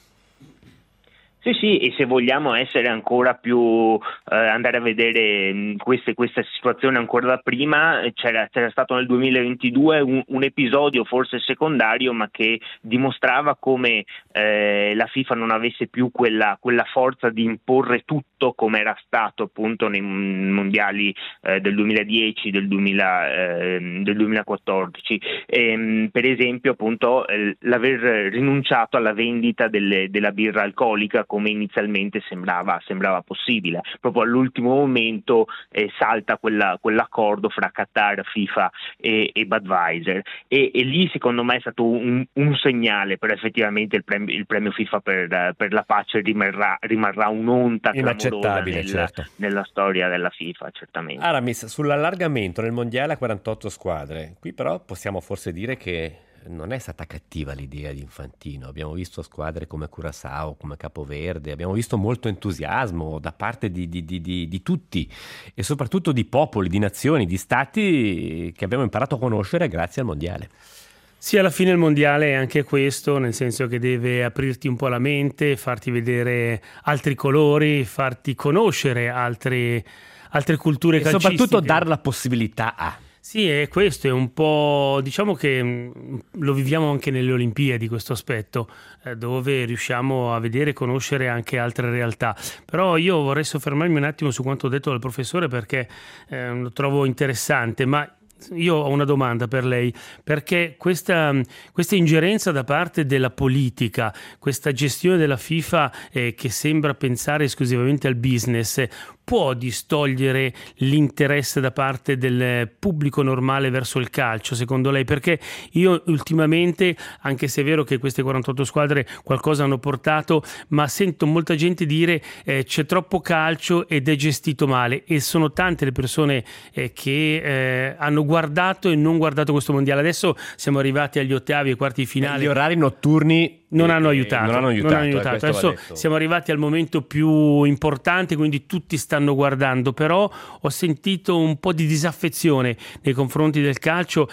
Sì, sì, e se vogliamo essere ancora più, eh, andare a vedere mh, queste, questa situazione ancora da prima, c'era, c'era stato nel duemilaventidue un, un episodio forse secondario, ma che dimostrava come eh, la FIFA non avesse più quella, quella forza di imporre tutto come era stato appunto nei mondiali eh, del duemiladieci, del, duemila, eh, del duemilaquattordici. E, mh, per esempio appunto eh, l'aver rinunciato alla vendita delle, della birra alcolica, come inizialmente sembrava, sembrava possibile. Proprio all'ultimo momento eh, salta quella, quell'accordo fra Qatar, FIFA e, e Budweiser, e, e lì secondo me è stato un, un segnale, però effettivamente il premio, il premio FIFA per, per la pace rimarrà, rimarrà un'onta clamorosa nella, certo. nella storia della FIFA, certamente. Aramis, sull'allargamento nel mondiale a quarantotto squadre, qui però possiamo forse dire che non è stata cattiva l'idea di Infantino. Abbiamo visto squadre come Curaçao, come Capoverde, abbiamo visto molto entusiasmo da parte di, di, di, di, di tutti, e soprattutto di popoli, di nazioni, di stati che abbiamo imparato a conoscere grazie al mondiale. Sì, alla fine il mondiale è anche questo, nel senso che deve aprirti un po' la mente, farti vedere altri colori, farti conoscere altre, altre culture e calcistiche. Soprattutto dar la possibilità a... Sì, e questo è un po', diciamo che lo viviamo anche nelle Olimpiadi, questo aspetto, eh, dove riusciamo a vedere e conoscere anche altre realtà. Però io vorrei soffermarmi un attimo su quanto detto dal professore, perché eh, lo trovo interessante, ma io ho una domanda per lei, perché questa, questa ingerenza da parte della politica, questa gestione della FIFA eh, che sembra pensare esclusivamente al business, può distogliere l'interesse da parte del pubblico normale verso il calcio, secondo lei? Perché io ultimamente, anche se è vero che queste quarantotto squadre qualcosa hanno portato, ma sento molta gente dire eh, c'è troppo calcio ed è gestito male, e sono tante le persone eh, che eh, hanno guardato e non guardato questo mondiale. Adesso siamo arrivati agli ottavi e quarti di finale. Gli orari notturni non hanno aiutato, non hanno aiutato, non hanno aiutato. Eh, Adesso siamo arrivati al momento più importante, quindi tutti stanno guardando, però ho sentito un po' di disaffezione nei confronti del calcio,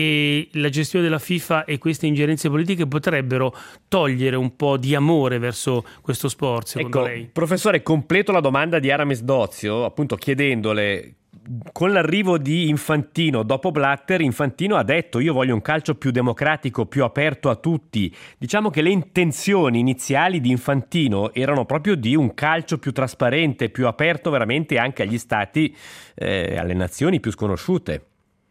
e la gestione della FIFA e queste ingerenze politiche potrebbero togliere un po' di amore verso questo sport, secondo ecco, lei? Professore, completo la domanda di Aramis Dozio, appunto chiedendole: con l'arrivo di Infantino dopo Blatter, Infantino ha detto: io voglio un calcio più democratico, più aperto a tutti. Diciamo che le intenzioni iniziali di Infantino erano proprio di un calcio più trasparente, più aperto veramente anche agli stati, eh, alle nazioni più sconosciute.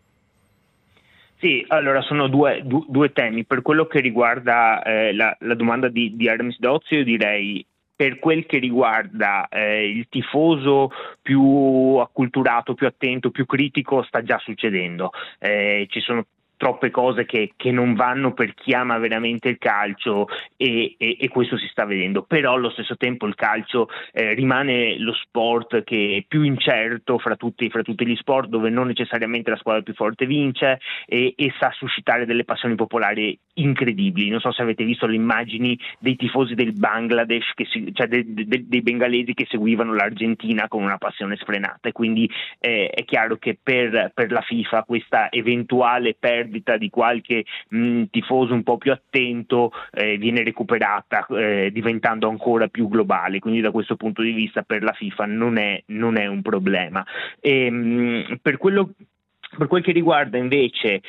Sì, allora sono due, du, due temi. Per quello che riguarda eh, la, la domanda di, di Aramis Dozio, io direi: per quel che riguarda eh, il tifoso più acculturato, più attento, più critico, sta già succedendo. Eh, ci sono troppe cose che, che non vanno per chi ama veramente il calcio, e, e, e questo si sta vedendo. Però allo stesso tempo il calcio eh, rimane lo sport che è più incerto fra tutti, fra tutti gli sport, dove non necessariamente la squadra più forte vince, e, e sa suscitare delle passioni popolari incredibili. Non so se avete visto le immagini dei tifosi del Bangladesh, che si, cioè de, de, dei bengalesi che seguivano l'Argentina con una passione sfrenata, e quindi eh, è chiaro che per, per la FIFA questa eventuale perdita di qualche mh, tifoso un po' più attento eh, viene recuperata eh, diventando ancora più globale, quindi da questo punto di vista per la FIFA non è, non è un problema. E, mh, per quello Per quel che riguarda invece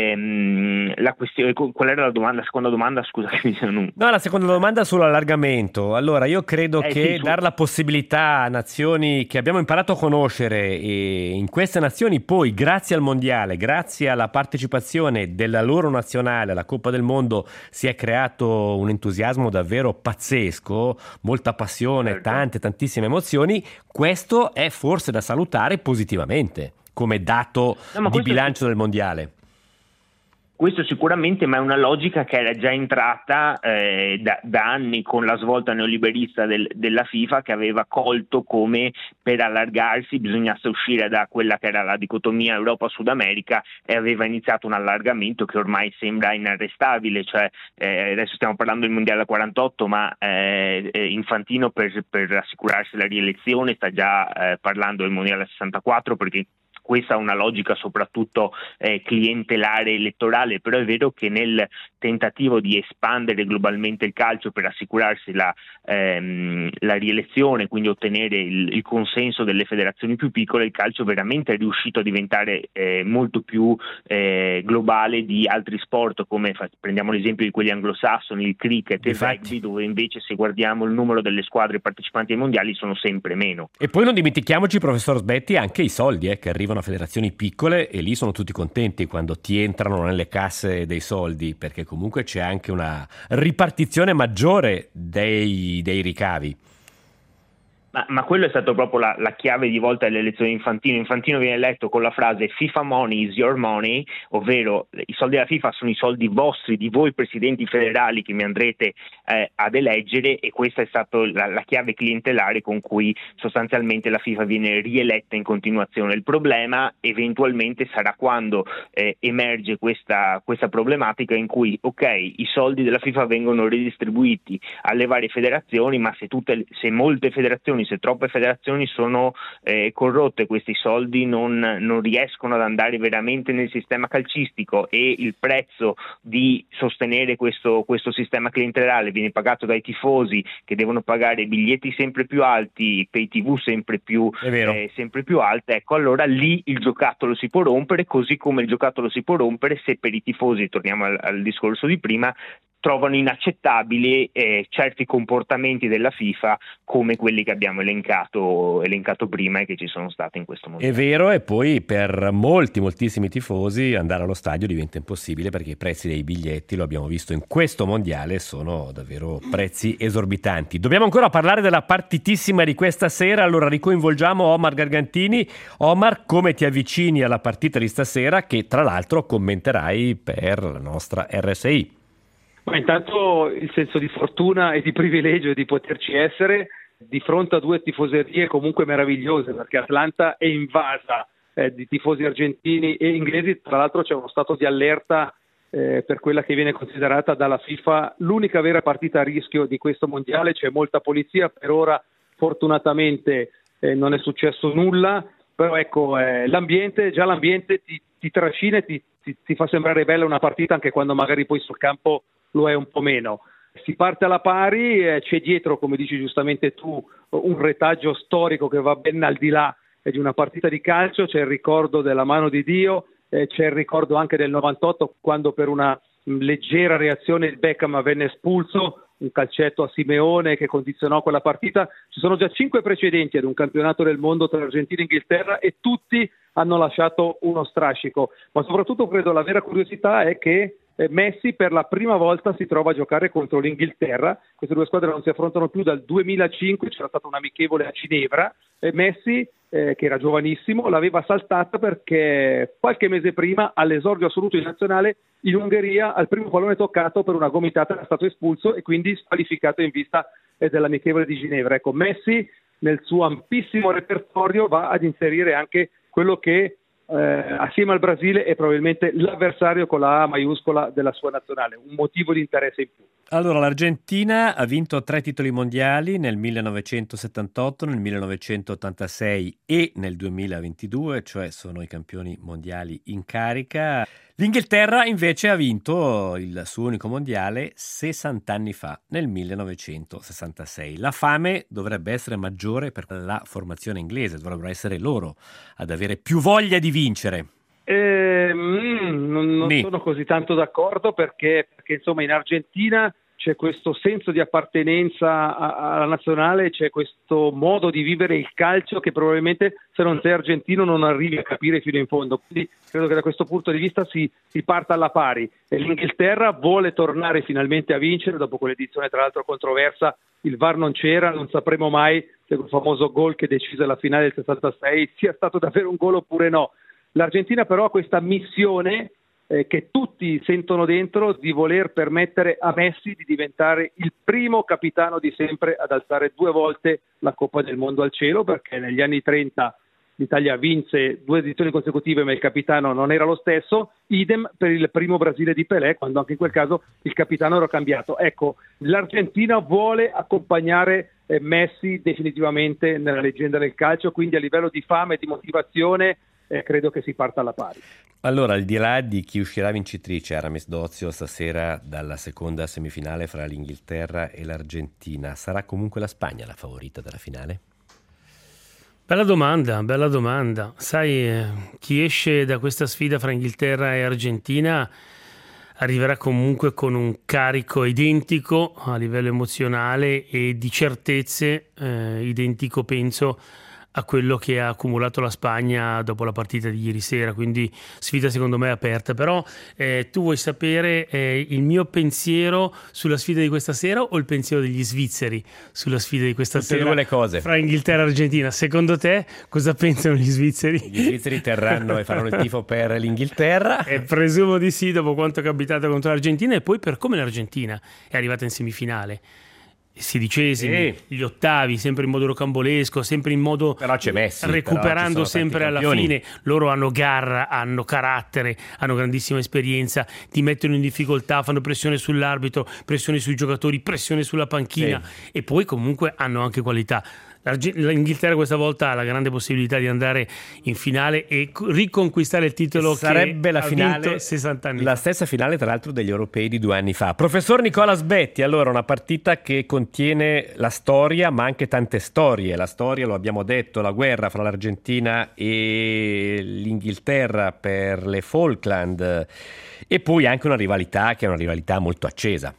ehm, la questione, qual era la domanda? La seconda domanda, scusa che mi sono... No, la seconda domanda sull'allargamento. Allora, io credo eh, che sì, su... dare la possibilità a nazioni che abbiamo imparato a conoscere, e in queste nazioni poi, grazie al mondiale, grazie alla partecipazione della loro nazionale alla Coppa del Mondo, si è creato un entusiasmo davvero pazzesco, molta passione, certo. tante, tantissime emozioni. Questo è forse da salutare positivamente come dato no, di bilancio del mondiale. Questo sicuramente, ma è una logica che era già entrata eh, da, da anni con la svolta neoliberista del, della FIFA, che aveva colto come per allargarsi bisognasse uscire da quella che era la dicotomia Europa-Sud America, e aveva iniziato un allargamento che ormai sembra inarrestabile. Cioè eh, adesso stiamo parlando del mondiale quarantotto, ma eh, Infantino per, per assicurarsi la rielezione sta già eh, parlando del mondiale sessantaquattro, perché questa è una logica soprattutto eh, clientelare elettorale, però è vero che nel tentativo di espandere globalmente il calcio per assicurarsi la, ehm, la rielezione, quindi ottenere il, il consenso delle federazioni più piccole, il calcio veramente è riuscito a diventare eh, molto più eh, globale di altri sport, come fa, prendiamo l'esempio di quelli anglosassoni, il cricket e il rugby, dove invece se guardiamo il numero delle squadre partecipanti ai mondiali sono sempre meno. E poi non dimentichiamoci, professor Sbetti, anche i soldi eh, che arrivano a federazioni piccole, e lì sono tutti contenti quando ti entrano nelle casse dei soldi, perché comunque c'è anche una ripartizione maggiore dei, dei ricavi. Ma, ma quello è stato proprio la, la chiave di volta delle elezioni di Infantino. Infantino viene eletto con la frase FIFA money is your money, ovvero i soldi della FIFA sono i soldi vostri, di voi presidenti federali che mi andrete eh, ad eleggere, e questa è stata la, la chiave clientelare con cui sostanzialmente la FIFA viene rieletta in continuazione. Il problema eventualmente sarà quando eh, emerge questa, questa problematica in cui ok, i soldi della FIFA vengono ridistribuiti alle varie federazioni, ma se, tutte, se molte federazioni se troppe federazioni sono eh, corrotte, questi soldi non, non riescono ad andare veramente nel sistema calcistico, e il prezzo di sostenere questo, questo sistema clientelare viene pagato dai tifosi, che devono pagare biglietti sempre più alti, pay tv sempre più, eh, sempre più alte. Ecco, allora lì il giocattolo si può rompere, così come il giocattolo si può rompere se per i tifosi, torniamo al, al discorso di prima, trovano inaccettabili eh, certi comportamenti della FIFA, come quelli che abbiamo elencato, elencato prima e che ci sono stati in questo momento. È vero, e poi per molti, moltissimi tifosi andare allo stadio diventa impossibile, perché i prezzi dei biglietti, lo abbiamo visto in questo mondiale, sono davvero prezzi esorbitanti. Dobbiamo ancora parlare della partitissima di questa sera, allora ricoinvolgiamo Omar Gargantini. Omar, come ti avvicini alla partita di stasera, che tra l'altro commenterai per la nostra R S I? Ma intanto il senso di fortuna e di privilegio di poterci essere di fronte a due tifoserie comunque meravigliose, perché Atlanta è invasa eh, di tifosi argentini e inglesi. Tra l'altro c'è uno stato di allerta eh, per quella che viene considerata dalla FIFA l'unica vera partita a rischio di questo mondiale. C'è molta polizia, per ora fortunatamente eh, non è successo nulla, però ecco eh, l'ambiente, già l'ambiente ti, ti trascina e ti, ti, ti fa sembrare bella una partita, anche quando magari poi sul campo lo è un po' meno. Si parte alla pari, eh, c'è dietro, come dici giustamente tu, un retaggio storico che va ben al di là eh, di una partita di calcio. C'è il ricordo della mano di Dio, eh, c'è il ricordo anche del novantotto, quando per una mh, leggera reazione il Beckham venne espulso, un calcetto a Simeone che condizionò quella partita. Ci sono già cinque precedenti ad un campionato del mondo tra Argentina e Inghilterra, e tutti hanno lasciato uno strascico. Ma soprattutto credo la vera curiosità è che Messi per la prima volta si trova a giocare contro l'Inghilterra. Queste due squadre non si affrontano più dal duemilacinque, c'era stato un amichevole a Ginevra, e Messi, eh, che era giovanissimo, l'aveva saltata perché qualche mese prima, all'esordio assoluto in nazionale in Ungheria, al primo pallone toccato per una gomitata era stato espulso e quindi squalificato in vista eh, dell'amichevole di Ginevra. Ecco, Messi nel suo ampissimo repertorio va ad inserire anche quello che eh, assieme al Brasile è probabilmente l'avversario con la A maiuscola della sua nazionale, un motivo di interesse in più. Allora, l'Argentina ha vinto tre titoli mondiali nel millenovecentosettantotto, nel millenovecentottantasei e nel duemilaventidue, cioè sono i campioni mondiali in carica. L'Inghilterra invece ha vinto il suo unico mondiale sessanta anni fa, nel millenovecentosessantasei. La fame dovrebbe essere maggiore per la formazione inglese, dovrebbero essere loro ad avere più voglia di vincere. Eh, mm, non non Nì. sono così tanto d'accordo perché, perché insomma in Argentina c'è questo senso di appartenenza a- alla nazionale, c'è questo modo di vivere il calcio che probabilmente se non sei argentino non arrivi a capire fino in fondo. Quindi credo che da questo punto di vista si, si parta alla pari. E l'Inghilterra vuole tornare finalmente a vincere dopo quell'edizione tra l'altro controversa. Il V A R non c'era, non sapremo mai se quel famoso gol che decise la finale del sessantasei sia stato davvero un gol oppure no. L'Argentina però ha questa missione eh, che tutti sentono dentro di voler permettere a Messi di diventare il primo capitano di sempre ad alzare due volte la Coppa del Mondo al cielo, perché negli anni trenta l'Italia vinse due edizioni consecutive ma il capitano non era lo stesso, idem per il primo Brasile di Pelé, quando anche in quel caso il capitano era cambiato. Ecco, l'Argentina vuole accompagnare eh, Messi definitivamente nella leggenda del calcio, quindi a livello di fame e di motivazione Eh, credo che si parta alla pari. Allora, al di là di chi uscirà vincitrice, Aramis Dozio, stasera dalla seconda semifinale fra l'Inghilterra e l'Argentina, sarà comunque la Spagna la favorita della finale? Bella domanda, bella domanda. Sai, eh, chi esce da questa sfida fra Inghilterra e Argentina arriverà comunque con un carico identico a livello emozionale e di certezze, eh, identico penso a quello che ha accumulato la Spagna dopo la partita di ieri sera, quindi sfida secondo me aperta. Però eh, tu vuoi sapere eh, il mio pensiero sulla sfida di questa sera o il pensiero degli svizzeri sulla sfida di questa Tutte e sera due le cose. fra Inghilterra e Argentina? Secondo te cosa pensano gli svizzeri? Gli svizzeri terranno e faranno il tifo per l'Inghilterra. Eh, presumo di sì, dopo quanto è capitato contro l'Argentina e poi per come l'Argentina è arrivata in semifinale. Sedicesimi, Sì. gli ottavi, sempre in modo rocambolesco, sempre in modo Però c'è Messi, però ci recuperando sono sempre tanti alla campioni. fine. Loro hanno garra, hanno carattere, hanno grandissima esperienza, ti mettono in difficoltà, fanno pressione sull'arbitro, pressione sui giocatori, pressione sulla panchina e poi comunque hanno anche qualità. L'Arge- L'Inghilterra questa volta ha la grande possibilità di andare in finale e co- riconquistare il titolo Sarebbe che la ha finale, vinto sessanta anni la fa. stessa finale tra l'altro degli europei di due anni fa. Professor Nicola Sbetti, allora una partita che contiene la storia ma anche tante storie. La storia, lo abbiamo detto, la guerra fra l'Argentina e l'Inghilterra per le Falkland e poi anche una rivalità che è una rivalità molto accesa.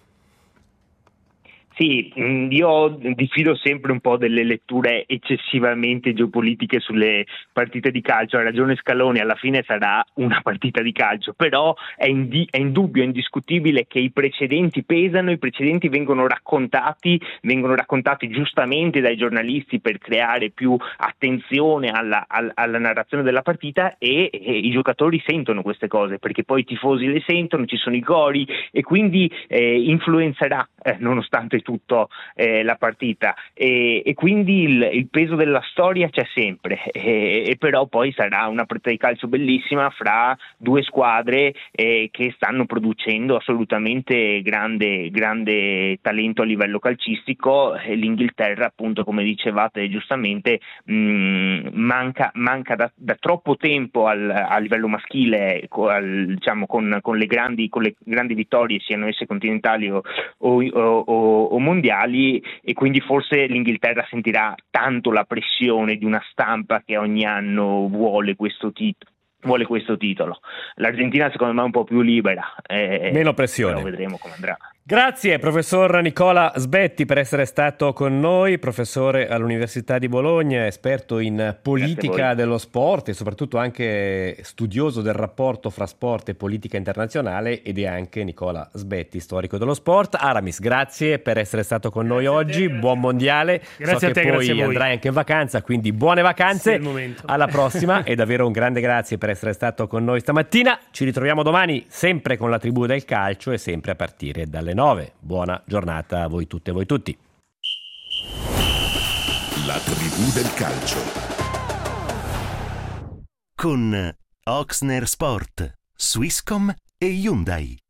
Sì, mh, io diffido sempre un po' delle letture eccessivamente geopolitiche sulle partite di calcio. Ha ragione Scaloni, alla fine sarà una partita di calcio, però è, indi- è indubbio, è indiscutibile che i precedenti pesano, i precedenti vengono raccontati, vengono raccontati giustamente dai giornalisti per creare più attenzione alla, al- alla narrazione della partita e, e i giocatori sentono queste cose, perché poi i tifosi le sentono, ci sono i cori e quindi eh, influenzerà, eh, nonostante tutto eh, la partita e, e quindi il, il peso della storia c'è sempre e, e però poi sarà una partita di calcio bellissima fra due squadre eh, che stanno producendo assolutamente grande, grande talento a livello calcistico. E l'Inghilterra, appunto, come dicevate giustamente, mh, manca, manca da, da troppo tempo al, a livello maschile, al, diciamo con, con le grandi con le grandi vittorie, siano esse continentali o, o, o, o mondiali, e quindi forse l'Inghilterra sentirà tanto la pressione di una stampa che ogni anno vuole questo titolo. Vuole questo titolo. L'Argentina secondo me è un po' più libera, eh, meno pressione. Però vedremo come andrà. Grazie professor Nicola Sbetti per essere stato con noi, professore all'Università di Bologna, esperto in politica dello sport e soprattutto anche studioso del rapporto fra sport e politica internazionale, ed è anche Nicola Sbetti, storico dello sport. Aramis, grazie per essere stato con noi oggi, buon mondiale. Grazie so a te, che grazie a poi voi. andrai anche in vacanza, quindi buone vacanze. Sì, è il momento. Alla prossima e davvero un grande grazie per essere stato con noi stamattina. Ci ritroviamo domani sempre con la Tribù del Calcio e sempre a partire dalle nove. Buona giornata a voi tutte e voi tutti. La Tribù del Calcio con Oxner Sport, Swisscom e Hyundai.